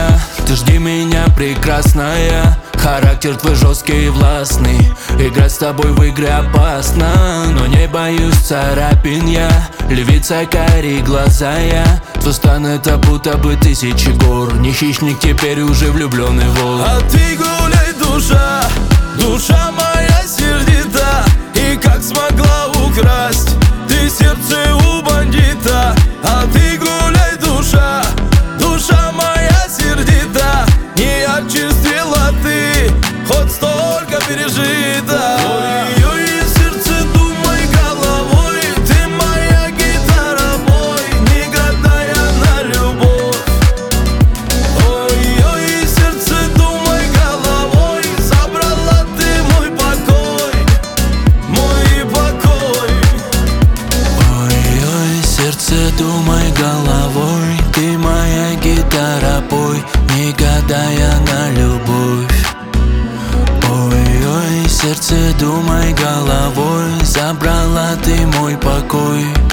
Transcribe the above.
меня, ты жди меня, прекрасная. Характер твой жесткий и властный, играть с тобой в игры опасно. Но не боюсь царапин я, львица карие глаза я. Твой стан это будто бы тысячи гор, не хищник, теперь уже влюбленный вор. А ты гуляй, душа, душа моя сердита. И как смогла украсть ты сердце у бандита. А ты гуляй, душа, душа моя сердита. Не очистила ты, хоть столько пережито. Ой-ой, сердце, думай головой, ты моя гитара, мой, не гадая на любовь. Ой-ой, сердце, думай головой, забрала ты мой покой, мой покой. Ой-ой, сердце, думай головой, ты моя гитара, пой, не гадая на любовь. Ой-ой, сердце, думай головой, забрала ты мой покой.